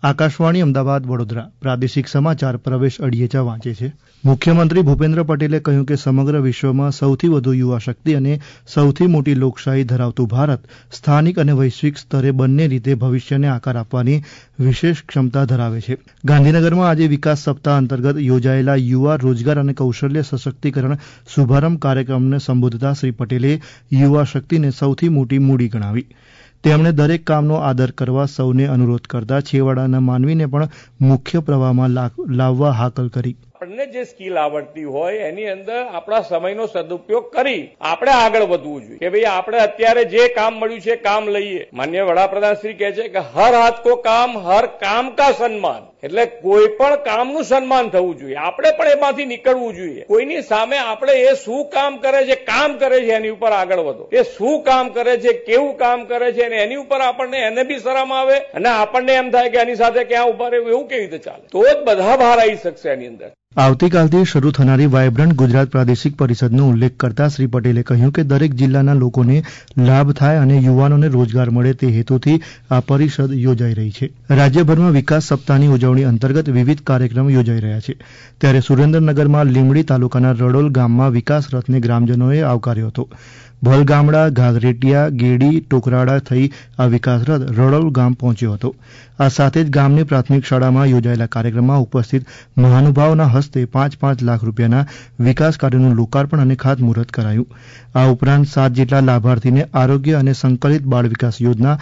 આકાશવાણી અમદાવાદ વડોદરા પ્રાદેશિક સમાચાર પ્રવેશ અડિયેચા વાંચે છે. મુખ્યમંત્રી ભૂપેન્દ્ર પટેલે કહ્યું કે સમગ્ર વિશ્વમાં સૌથી વધુ યુવા શક્તિ અને સૌથી મોટી લોકશાહી ધરાવતું ભારત સ્થાનિક અને વૈશ્વિક સ્તરે બંને રીતે ભવિષ્યને આકાર આપવાની વિશેષ ક્ષમતા ધરાવે છે. ગાંધીનગરમાં આજે વિકાસ સપ્તાહ અંતર્ગત યોજાયેલા યુવા રોજગાર અને કૌશલ્ય સશક્તિકરણ શુભારંભ કાર્યક્રમને સંબોધતા શ્રી પટેલે યુવા શક્તિને સૌથી મોટી મૂડી ગણાવી. તેમણે દરેક કામનો આદર કરવા સૌને અનુરોધ કરતા છેવાડાના માનવીને પણ મુખ્ય પ્રવાહમાં લાવવા હાકલ કરી. આપણને જે સ્કિલ આવડતી હોય એની અંદર આપણા સમયનો સદુપયોગ કરી આપણે આગળ વધવું જોઈએ કે ભાઈ આપણે અત્યારે જે કામ મળ્યું છે કામ લઈએ. માનનીય વડાપ્રધાન શ્રી કહે છે કે હર હાથ કો કામ હર કામ કા સન્માન, એટલે કોઈ પણ કામનું સન્માન થવું જોઈએ. આપણે પણ એમાંથી નીકળવું જોઈએ. કોઈની સામે આપણે એ શું કામ કરે છે એની ઉપર આગળ વધો. એ શું કામ કરે છે, કેવું કામ કરે છે એની ઉપર આપણને એને બી શરમ આવે અને આપણને એમ થાય કે એની સાથે ક્યાં ઉભા રહેવું, એવું કેવી રીતે ચાલે? તો જ બધા બહાર આવી શકશે એની અંદર. આવતીકાલથી શરૂ થનારી વાયબ્રન્ટ ગુજરાત પ્રાદેશિક પરિષદનો ઉલ્લેખ કરતા શ્રી પટેલે કહ્યું કે દરેક જિલ્લાના લોકોને લાભ થાય અને યુવાનોને રોજગાર મળે તે હેતુથી આ પરિષદ યોજાઈ રહી છે. રાજ્યભરમાં વિકાસ સપ્તાહની ઉજવણી અંતર્ગત વિવિધ કાર્યક્રમ યોજાઈ રહ્યા છે. ત્યારે સુરેન્દ્રનગરમાં લીંબડી તાલુકાના રડોલ ગામમાં વિકાસ રથને ગ્રામજનોએ આવકાર્યો હતો. ભલગામડા, ઘાઘરેટિયા, ગેડી, ટોકરાડા થઈ આ વિકાસ રથ રડોલ ગામ પહોંચ્યો હતો. આ સાથે જ ગામની પ્રાથમિક શાળામાં યોજાયેલા કાર્યક્રમમાં ઉપસ્થિત મહાનુભાવોના હસ્તે 5-5 લાખ રૂપિયાના વિકાસ કાર્યોનું લોકાર્પણ અને ખાતમુહૂર્ત કરાયું. આ ઉપરાંત 7 જેટલા લાભાર્થીને આરોગ્ય અને સંકલિત બાળ વિકાસ યોજના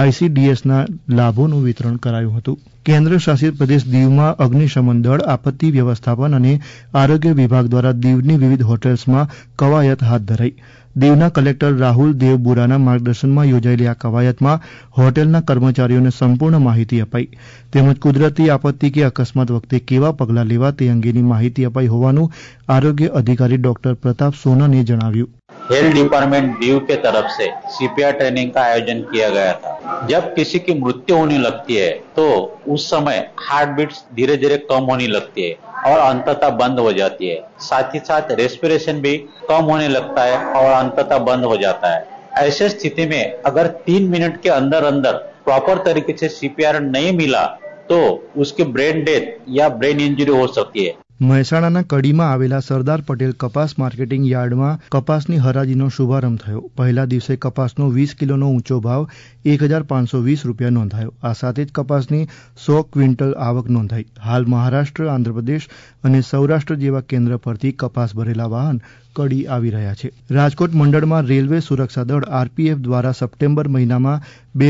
ICDSના લાભોનું વિતરણ કરાયું હતું. કેન્દ્ર શાસિત પ્રદેશ દીવમાં અગ્નિશમન દળ, આપત્તિ વ્યવસ્થાપન અને આરોગ્ય વિભાગ દ્વારા દીવની વિવિધ હોટેલ્સમાં કવાયત હાથ ધરાઈ. દીવના કલેક્ટર રાહુલ દેવબુરાના માર્ગદર્શનમાં યોજાયેલી આ કવાયતમાં હોટેલના કર્મચારીઓને સંપૂર્ણ માહિતી અપાઈ તેમજ કુદરતી આપત્તિ કે અકસ્માત વખતે કેવા પગલાં લેવા તે અંગેની માહિતી અપાઈ હોવાનું આરોગ્ય અધિકારી ડોક્ટર प्रताप सोनने जनाव्યું. हेल्थ डिपार्टमेंट दीव के तरफ से CPR ट्रेनिंग का आयोजन किया गया था. जब किसी की मृत्यु होने लगती है तो उस समय हार्ट बीट्स धीरे धीरे कम होने लगती है और अंततः बंद हो जाती है. साथ ही साथ रेस्पिरेशन भी कम होने लगता है और अंततः बंद हो जाता है. ऐसे स्थिति में अगर 3 मिनट के अंदर अंदर प्रॉपर तरीके से CPR नहीं मिला तो उसकी ब्रेन डेथ या ब्रेन इंजरी हो सकती है. મહેસાણાના કડીમાં આવેલા સરદાર પટેલ કપાસ માર્કેટિંગ યાર્ડમાં કપાસની હરાજીનો શુભારંભ થયો. પહેલા દિવસે કપાસનો 20 કિલોનો ઊંચો ભાવ 1,520 રૂપિયા નોંધાયો. આ સાથે જ કપાસની 100 ક્વિન્ટલ આવક નોંધાઈ. હાલ મહારાષ્ટ્ર, આંધ્રપ્રદેશ અને સૌરાષ્ટ્ર જેવા કેન્દ્ર પરથી કપાસ ભરેલા વાહન કડી આવી રહ્યા છે. રાજકોટ મંડળમાં રેલવે સુરક્ષા દળ RPF દ્વારા સપ્ટેમ્બર મહિનામાં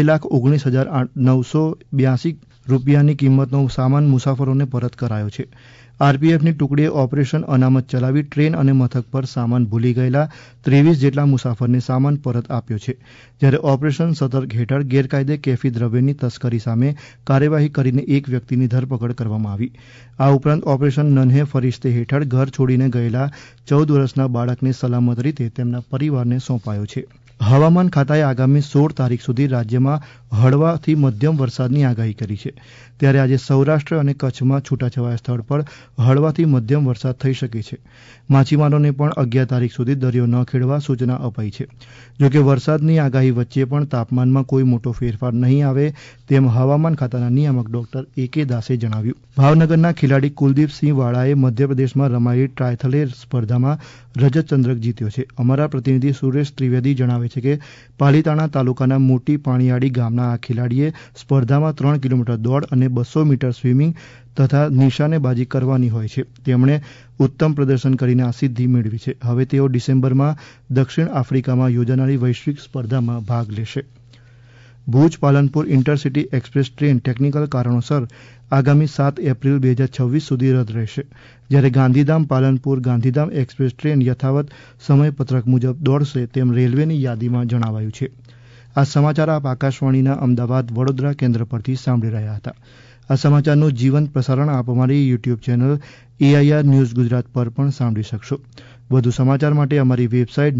2,19,982 રૂપિયાની કિંમતનો સામાન મુસાફરોને પરત કરાયો છે. RPFની ટુકડીએ ઓપરેશન અનામત ચલાવી ટ્રેન અને મથક પર સામાન ભૂલી ગયેલા 23 જેટલા મુસાફરને સામાન પરત આપ્યો છે. જ્યારે ઓપરેશન સતર્ક હેઠળ ગેરકાયદે કેફી દ્રવ્યની તસ્કરી સામે કાર્યવાહી કરીને એક વ્યક્તિની ધરપકડ કરવામાં આવી. આ ઉપરાંત ઓપરેશન નન્હે ફરિશ્તે હેઠળ ઘર છોડીને ગયેલા 14 વર્ષના બાળકને સલામત રીતે તેમના પરિવારને સોંપાયો છે. હવામાન ખાતાએ આગામી 16 તારીખ સુધી રાજ્યમાં હળવાથી મધ્યમ વરસાદની આગાહી કરી છે. ત્યારે આજે સૌરાષ્ટ્ર અને કચ્છમાં છૂટાછવાયા સ્થળ પર હળવાથી મધ્યમ વરસાદ થઈ શકે છે. માછીમારોને પણ 11 તારીખ સુધી દરિયો ન ખેડવા સૂચના અપાઈ છે. જોકે વરસાદની આગાહી વચ્ચે પણ તાપમાનમાં કોઈ મોટો ફેરફાર નહીં આવે તેમ હવામાન ખાતાના નિયામક ડોક્ટર AK દાસે જણાવ્યું. ભાવનગરના ખેલાડી કુલદીપસિંહ વાળાએ મધ્યપ્રદેશમાં રમાયેલી ટ્રાયથલે સ્પર્ધામાં રજત ચંદ્રક જીત્યો છે. અમારા પ્રતિનિધિ સુરેશ ત્રિવેદી જણાવે છે કે પાલીતાણા તાલુકાના મોટી પાણીયાળી ગામના આ ખેલાડીએ સ્પર્ધામાં 3 કિલોમીટર દોડ અને 200 મીટર સ્વિમિંગ તથા નિશાનેબાજી કરવાની હોય છે. તેમણે ઉત્તમ પ્રદર્શન કરીને આ સિદ્ધિ મેળવી છે. હવે તેઓ ડિસેમ્બરમાં દક્ષિણ આફ્રિકામાં યોજાનારી વૈશ્વિક સ્પર્ધામાં ભાગ લેશે. Bhuj Palanpur intercity express train technical કારણોસર આગામી 7 એપ્રિલ 2026 સુધી રદ રહેશે. જ્યારે ગાંધીધામ પાલનપુર ગાંધીધામ એક્સપ્રેસ ટ્રેન યથાવત સમયપત્રક મુજબ દોડશે તેમ રેલવેની યાદીમાં જણાવાયું છે. આ સમાચાર આપ આકાશવાણીના અમદાવાદ વડોદરા કેન્દ્ર પરથી સાંભળી રહ્યા હતા. આ સમાચારનું જીવંત પ્રસારણ આપ અમારી YouTube channel AIR news Gujarat પર પણ સાંભળી શકશો. વધુ સમાચાર માટે અમારી વેબસાઇટ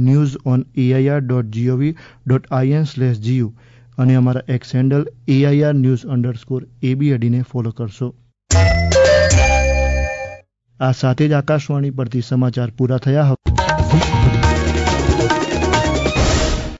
news.air.gov.in/gu અને અમારા એક્સ હેન્ડલ AIR_news_AB ને ફોલો કરશો. આ સાથે જ આકાશવાણી પરથી સમાચાર પૂરા થયા.